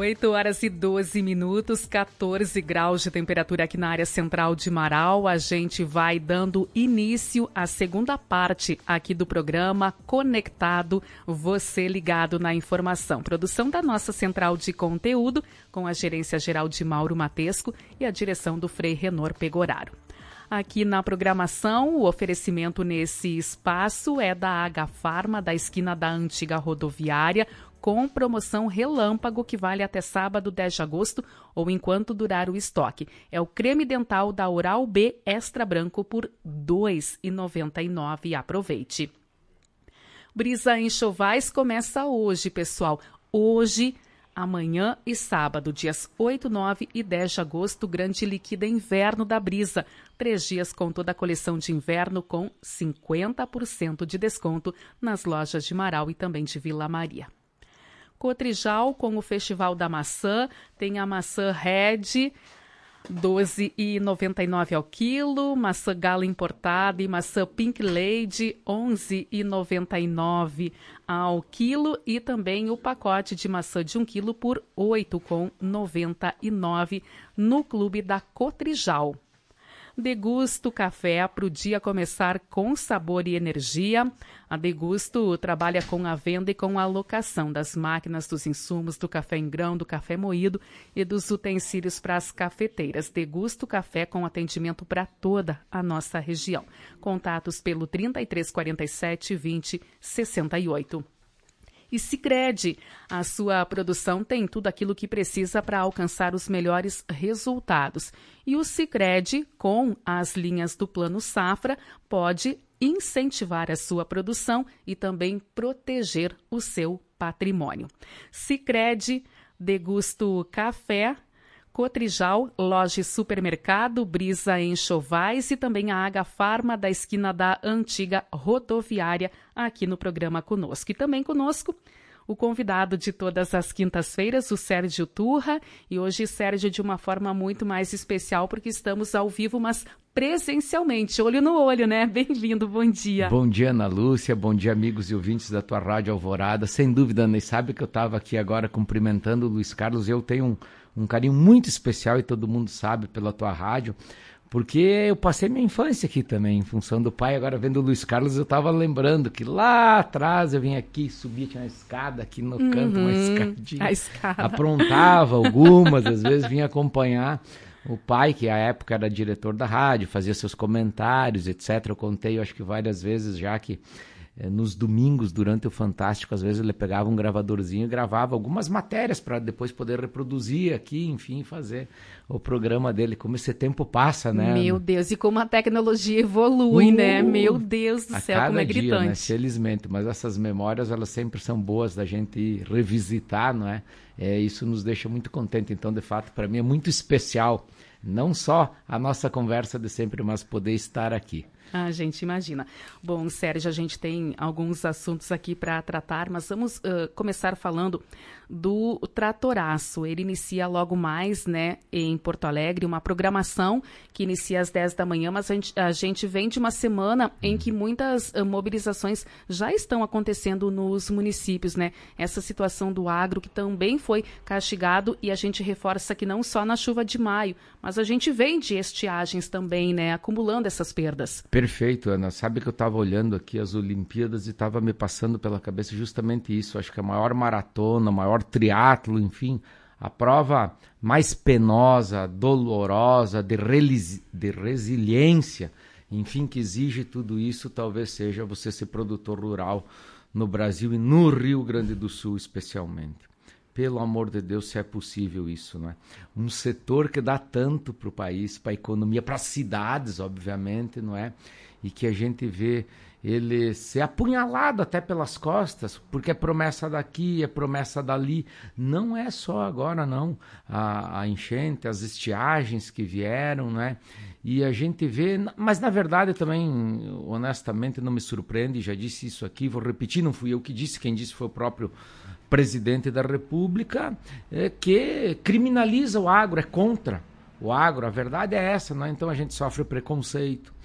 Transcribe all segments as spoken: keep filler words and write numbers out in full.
oito horas e doze minutos, quatorze graus de temperatura aqui na área central de Marau. A gente vai dando início à segunda parte aqui do programa Conectado, você ligado na informação. Produção da nossa central de conteúdo, com a gerência geral de Mauro Matesco e a direção do Frei Renor Pegoraro. Aqui na programação, o oferecimento nesse espaço é da Agafarma, da esquina da antiga rodoviária, com promoção relâmpago que vale até sábado, dez de agosto, ou enquanto durar o estoque. É o creme dental da Oral B Extra Branco por dois reais e noventa e nove centavos. Aproveite. Brisa Enxovais começa hoje, pessoal. Hoje, amanhã e sábado, dias oito, nove e dez de agosto, grande liquida inverno da Brisa. Três dias com toda a coleção de inverno com cinquenta por cento de desconto nas lojas de Marau e também de Vila Maria. Cotrijal, com o Festival da Maçã, tem a maçã Red, doze reais e noventa e nove centavos ao quilo, maçã Gala importada e maçã Pink Lady, onze reais e noventa e nove centavos ao quilo, e também o pacote de maçã de um quilo por oito reais e noventa e nove centavos no Clube da Cotrijal. Degusto Café para o dia começar com sabor e energia. A Degusto trabalha com a venda e com a alocação das máquinas, dos insumos, do café em grão, do café moído e dos utensílios para as cafeteiras. Degusto Café com atendimento para toda a nossa região. Contatos pelo trinta e três, quarenta e sete, vinte, sessenta e oito. E Sicredi, a sua produção tem tudo aquilo que precisa para alcançar os melhores resultados. E o Sicredi, com as linhas do Plano Safra, pode incentivar a sua produção e também proteger o seu patrimônio. Sicredi, Degusto Café, Cotrijal, Loja e Supermercado, Brisa Enxovais e também a Agafarma da esquina da antiga rodoviária aqui no programa conosco. E também conosco o convidado de todas as quintas-feiras, o Sérgio Turra. E hoje, Sérgio, de uma forma muito mais especial, porque estamos ao vivo, mas presencialmente, olho no olho, né? Bem-vindo, bom dia. Bom dia, Ana Lúcia, bom dia, amigos e ouvintes da tua Rádio Alvorada. Sem dúvida, Ana, e sabe que eu estava aqui agora cumprimentando o Luiz Carlos, eu tenho um Um carinho muito especial, e todo mundo sabe, pela tua rádio, porque eu passei minha infância aqui também, em função do pai. Agora, vendo o Luiz Carlos, eu estava lembrando que lá atrás eu vinha aqui, subia, tinha uma escada aqui no uhum, canto, uma escadinha. A escada. Aprontava algumas, às vezes vinha acompanhar o pai, que à época era diretor da rádio, fazia seus comentários, etcétera. Eu contei, eu acho que várias vezes já que nos domingos, durante o Fantástico, às vezes ele pegava um gravadorzinho e gravava algumas matérias para depois poder reproduzir aqui, enfim, fazer o programa dele. Como esse tempo passa, né? Meu Deus, e como a tecnologia evolui, uh, né? Meu Deus do céu, como é dia, gritante. Né? Felizmente, mas essas memórias, elas sempre são boas da gente ir revisitar, não é? É, isso nos deixa muito contente. Então, de fato, para mim é muito especial, não só a nossa conversa de sempre, mas poder estar aqui. A gente imagina. Bom, Sérgio, a gente tem alguns assuntos aqui para tratar, mas vamos uh, começar falando do Tratoraço. Ele inicia logo mais, né, em Porto Alegre, uma programação que inicia às dez da manhã, mas a gente, a gente vem de uma semana em que muitas uh, mobilizações já estão acontecendo nos municípios, né? Essa situação do agro que também foi castigado, e a gente reforça que não só na chuva de maio, mas a gente vem de estiagens também, né, acumulando essas perdas. Perfeito, Ana. Sabe que eu estava olhando aqui as Olimpíadas e estava me passando pela cabeça justamente isso. Acho que a maior maratona, o maior triatlo, enfim, a prova mais penosa, dolorosa, de, reli- de resiliência, enfim, que exige tudo isso, talvez seja você ser produtor rural no Brasil e no Rio Grande do Sul especialmente. Pelo amor de Deus, se é possível isso, não é? Um setor que dá tanto para o país, para a economia, para as cidades, obviamente, não é? E que a gente vê ele ser apunhalado até pelas costas, porque é promessa daqui, é promessa dali. Não é só agora, não. A, a enchente, as estiagens que vieram, não é? E a gente vê, mas na verdade também, honestamente, não me surpreende, já disse isso aqui, vou repetir, não fui eu que disse, quem disse foi o próprio presidente da República, é, que criminaliza o agro, é contra o agro. A verdade é essa, não é? Então a gente sofre preconceito.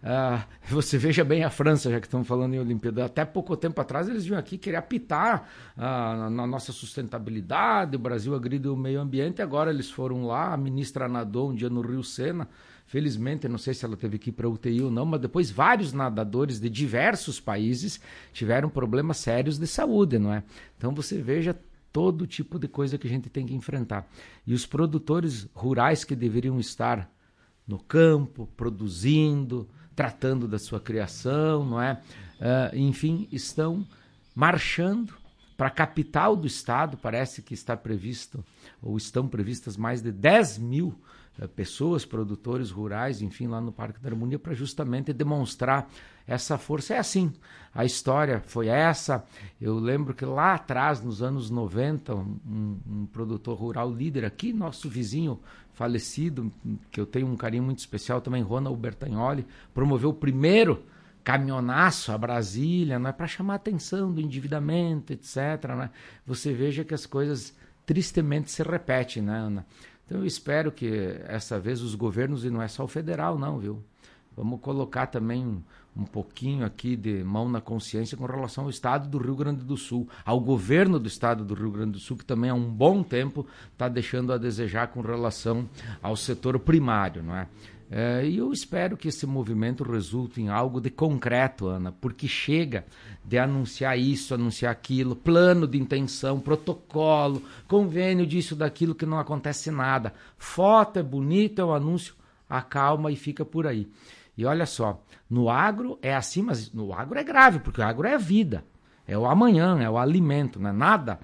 Uh, você veja bem a França, já que estamos falando em Olimpíada. Até pouco tempo atrás eles vinham aqui querer apitar uh, na nossa sustentabilidade, o Brasil agride o meio ambiente, agora eles foram lá, a ministra nadou um dia no Rio Sena, felizmente, não sei se ela teve que ir para U T I ou não, mas depois vários nadadores de diversos países tiveram problemas sérios de saúde, não é? Então você veja todo tipo de coisa que a gente tem que enfrentar. E os produtores rurais que deveriam estar no campo, produzindo, tratando da sua criação, não é? Uh, enfim, estão marchando para a capital do estado. Parece que está previsto, ou estão previstas mais de dez mil uh, pessoas, produtores rurais, enfim, lá no Parque da Harmonia, para justamente demonstrar essa força. É assim, a história foi essa. Eu lembro que lá atrás, nos anos noventa, um, um produtor rural líder aqui, nosso vizinho falecido, que eu tenho um carinho muito especial também, Ronald Bertagnoli, promoveu o primeiro caminhonaço a Brasília, não é, para chamar a atenção do endividamento, etcétera. Né? Você veja que as coisas tristemente se repetem, né, Ana? Então eu espero que essa vez os governos, e não é só o federal não, viu? Vamos colocar também um, um pouquinho aqui de mão na consciência com relação ao estado do Rio Grande do Sul, ao governo do estado do Rio Grande do Sul, que também há um bom tempo está deixando a desejar com relação ao setor primário, não é? É, e eu espero que esse movimento resulte em algo de concreto, Ana, porque chega de anunciar isso, anunciar aquilo, plano de intenção, protocolo, convênio disso, daquilo, que não acontece nada. Foto é bonito, é um anúncio, acalma e fica por aí. E olha só, no agro é assim, mas no agro é grave, porque o agro é a vida, é o amanhã, é o alimento, não é nada,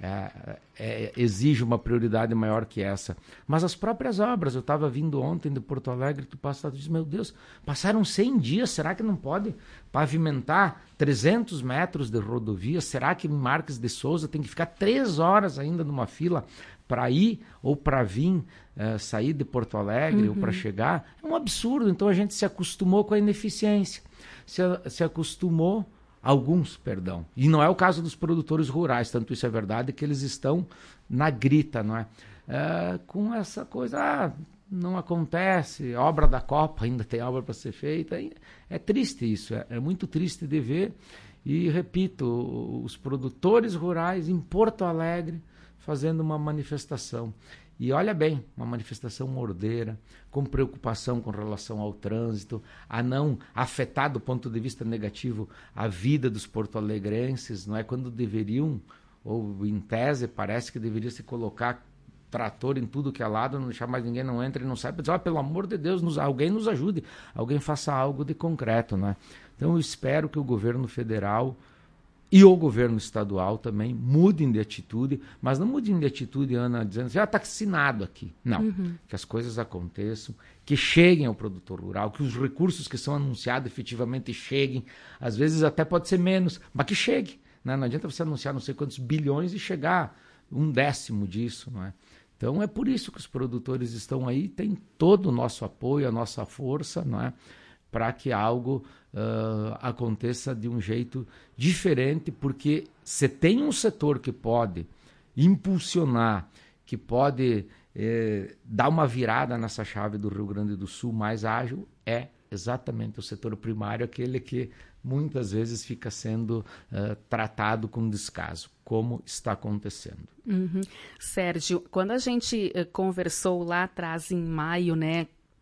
é, é, exige uma prioridade maior que essa. Mas as próprias obras, eu estava vindo ontem de Porto Alegre, tu passa e diz, meu Deus, passaram cem dias, será que não pode pavimentar trezentos metros de rodovia? Será que Marques de Souza tem que ficar três horas ainda numa fila para ir ou para vir, uh, sair de Porto Alegre, uhum, ou para chegar? É um absurdo. Então a gente se acostumou com a ineficiência, se, se acostumou, alguns, perdão, e não é o caso dos produtores rurais, tanto isso é verdade que eles estão na grita, não é? Uh, com essa coisa, ah, não acontece, obra da Copa, ainda tem obra para ser feita, é triste isso, é, é muito triste de ver. E repito, os produtores rurais em Porto Alegre fazendo uma manifestação. E olha bem, uma manifestação ordeira, com preocupação com relação ao trânsito, a não afetar do ponto de vista negativo a vida dos porto-alegrenses, não é? Quando deveriam, ou em tese parece que deveria se colocar trator em tudo que é lado, não deixar mais ninguém, não entra e não sai, para dizer, oh, pelo amor de Deus, nos, alguém nos ajude, alguém faça algo de concreto, não é? Então eu espero que o governo federal e o governo estadual também mudem de atitude, mas não mudem de atitude, Ana, dizendo já está assinado aqui. Não, uhum, que as coisas aconteçam, que cheguem ao produtor rural, que os recursos que são anunciados efetivamente cheguem, às vezes até pode ser menos, mas que chegue. Né? Não adianta você anunciar não sei quantos bilhões e chegar um décimo disso, não é? Então é por isso que os produtores estão aí, tem todo o nosso apoio, a nossa força, não é? Para que algo uh, aconteça de um jeito diferente, porque se tem um setor que pode impulsionar, que pode eh, dar uma virada nessa chave do Rio Grande do Sul mais ágil, é exatamente o setor primário, aquele que muitas vezes fica sendo uh, tratado com descaso, como está acontecendo. Uhum. Sérgio, quando a gente uh, conversou lá atrás, em maio, né,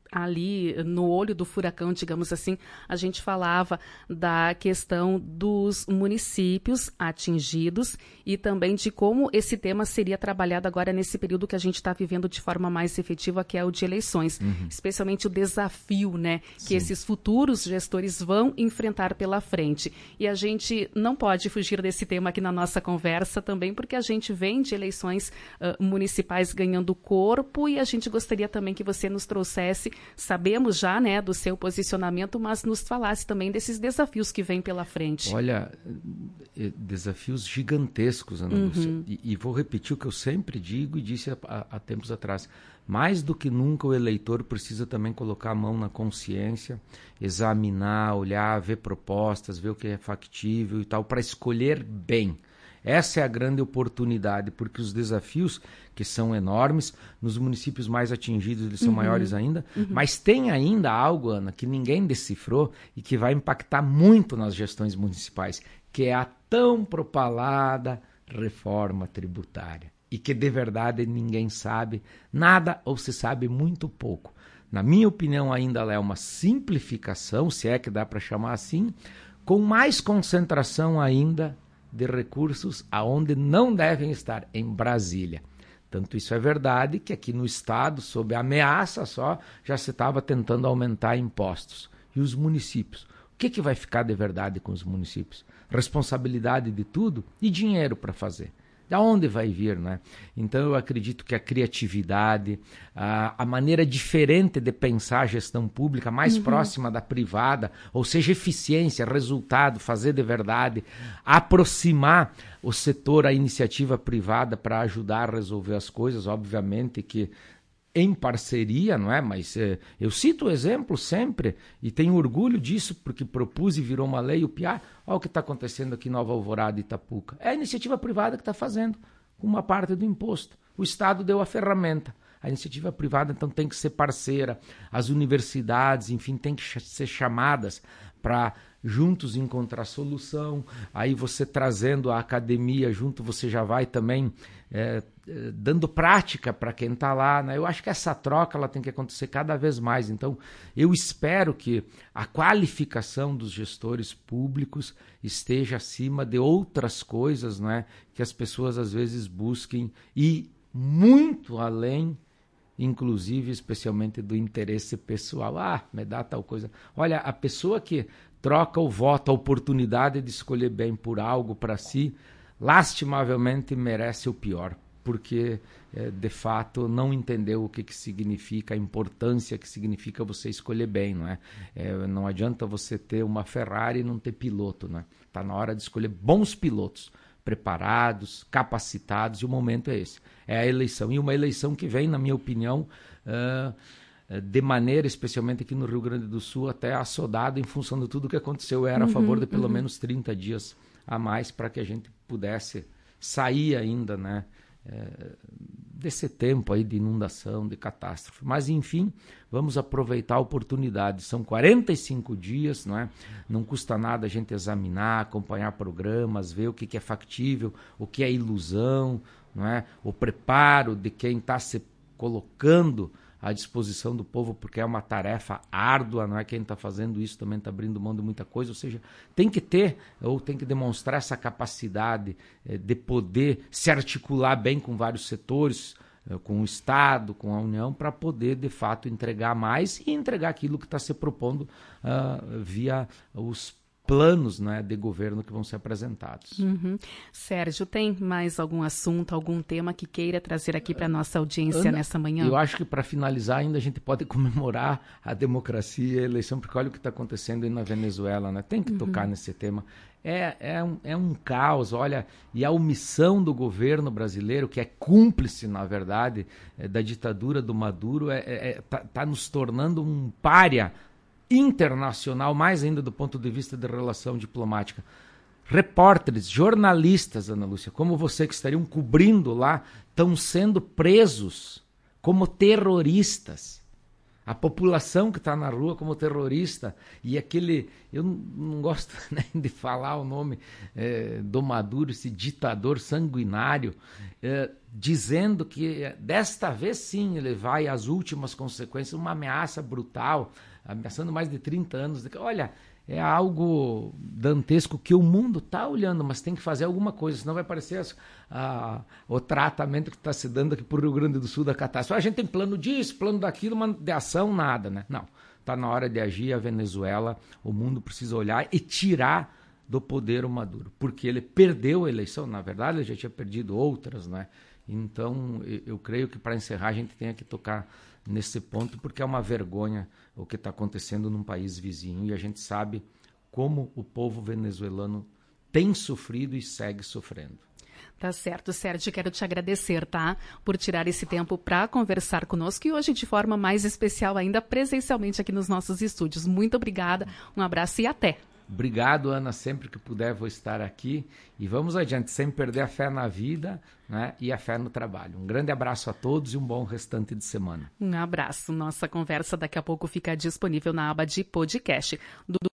ali no olho do furacão, digamos assim, a gente falava da questão dos municípios atingidos e também de como esse tema seria trabalhado agora nesse período que a gente está vivendo de forma mais efetiva, que é o de eleições, uhum, especialmente o desafio, né, que Sim. esses futuros gestores vão enfrentar pela frente. E a gente não pode fugir desse tema aqui na nossa conversa também, porque a gente vem de eleições uh, municipais ganhando corpo, e a gente gostaria também que você nos trouxesse, sabemos já, né, do seu posicionamento, mas nos falasse também desses desafios que vêm pela frente. Olha, desafios gigantescos, Ana Lúcia. Uhum. E, e vou repetir o que eu sempre digo e disse há, há tempos atrás. Mais do que nunca o eleitor precisa também colocar a mão na consciência, examinar, olhar, ver propostas, ver o que é factível e tal, para escolher bem. Essa é a grande oportunidade, porque os desafios, que são enormes, nos municípios mais atingidos eles são uhum. maiores ainda, uhum. mas tem ainda algo, Ana, que ninguém decifrou e que vai impactar muito nas gestões municipais, que é a tão propalada reforma tributária. E que de verdade ninguém sabe nada ou se sabe muito pouco. Na minha opinião, ainda ela é uma simplificação, se é que dá para chamar assim, com mais concentração ainda de recursos aonde não devem estar, em Brasília. Tanto isso é verdade que aqui no estado, sob ameaça só, já se estava tentando aumentar impostos. E os municípios? O que, que vai ficar de verdade com os municípios? Responsabilidade de tudo e dinheiro para fazer. Da onde vai vir, né? Então eu acredito que a criatividade, a, a maneira diferente de pensar a gestão pública, mais uhum. próxima da privada, ou seja, eficiência, resultado, fazer de verdade, aproximar o setor, a iniciativa privada para ajudar a resolver as coisas, obviamente que em parceria, não é? Mas eh, eu cito o exemplo sempre e tenho orgulho disso porque propus e virou uma lei o P I A. Olha o que está acontecendo aqui em Nova Alvorada e Itapuca. É a iniciativa privada que está fazendo com uma parte do imposto. O Estado deu a ferramenta. A iniciativa privada, então, tem que ser parceira. As universidades, enfim, tem que ch- ser chamadas para juntos encontrar solução. Aí você trazendo a academia junto, você já vai também é, dando prática para quem está lá, né? Eu acho que essa troca ela tem que acontecer cada vez mais. Então, eu espero que a qualificação dos gestores públicos esteja acima de outras coisas, né? Que as pessoas às vezes busquem e muito além, inclusive, especialmente do interesse pessoal. Ah, me dá tal coisa. Olha, a pessoa que troca o voto, a oportunidade de escolher bem por algo para si, lastimavelmente merece o pior, porque, é, de fato, não entendeu o que, que significa, a importância que significa você escolher bem, não é? É, não adianta você ter uma Ferrari e não ter piloto, né? Está na hora de escolher bons pilotos, preparados, capacitados, e o momento é esse. É a eleição, e uma eleição que vem, na minha opinião, uh, de maneira, especialmente aqui no Rio Grande do Sul, até assodada em função de tudo que aconteceu. Eu era uhum, a favor de pelo uhum. menos trinta dias a mais para que a gente pudesse sair ainda, né, é, desse tempo aí de inundação, de catástrofe. Mas, enfim, vamos aproveitar a oportunidade. São quarenta e cinco dias, não é? Não custa nada a gente examinar, acompanhar programas, ver o que, que é factível, o que é ilusão, não é? O preparo de quem está se colocando à disposição do povo, porque é uma tarefa árdua, não é? Quem está fazendo isso também está abrindo mão de muita coisa, ou seja, tem que ter, ou tem que demonstrar essa capacidade eh, de poder se articular bem com vários setores, eh, com o Estado, com a União, para poder, de fato, entregar mais e entregar aquilo que está se propondo uh, via os planos, né, de governo que vão ser apresentados. Uhum. Sérgio, tem mais algum assunto, algum tema que queira trazer aqui para a nossa audiência Ana, nessa manhã? Eu acho que para finalizar ainda a gente pode comemorar a democracia e a eleição, porque olha o que está acontecendo aí na Venezuela, né? Tem que uhum. tocar nesse tema. É, é, um, é um caos, olha, e a omissão do governo brasileiro, que é cúmplice, na verdade, é, da ditadura do Maduro, é, é, tá, tá nos tornando um pária internacional, mais ainda do ponto de vista da relação diplomática. Repórteres, jornalistas, Ana Lúcia, como você que estariam cobrindo lá, estão sendo presos como terroristas. A população que está na rua como terrorista, e aquele, eu não, não gosto nem de falar o nome é, do Maduro, esse ditador sanguinário, é, dizendo que desta vez sim ele vai às últimas consequências, uma ameaça brutal, ameaçando mais de trinta anos. Olha, é algo dantesco que o mundo está olhando, mas tem que fazer alguma coisa, senão vai parecer a, o tratamento que está se dando aqui para o Rio Grande do Sul da catástrofe. A gente tem plano disso, plano daquilo, mas de ação nada, né? Não, está na hora de agir. A Venezuela, o mundo precisa olhar e tirar do poder o Maduro, porque ele perdeu a eleição, na verdade ele já tinha perdido outras, né? Então eu, eu creio que para encerrar a gente tem que tocar nesse ponto, porque é uma vergonha o que está acontecendo num país vizinho, e a gente sabe como o povo venezuelano tem sofrido e segue sofrendo. Tá certo, Sérgio, quero te agradecer, tá? Por tirar esse tempo para conversar conosco, e hoje de forma mais especial ainda presencialmente aqui nos nossos estúdios. Muito obrigada, um abraço e até! Obrigado, Ana, sempre que puder vou estar aqui e vamos adiante, sem perder a fé na vida, né, e a fé no trabalho. Um grande abraço a todos e um bom restante de semana. Um abraço. Nossa conversa daqui a pouco fica disponível na aba de podcast do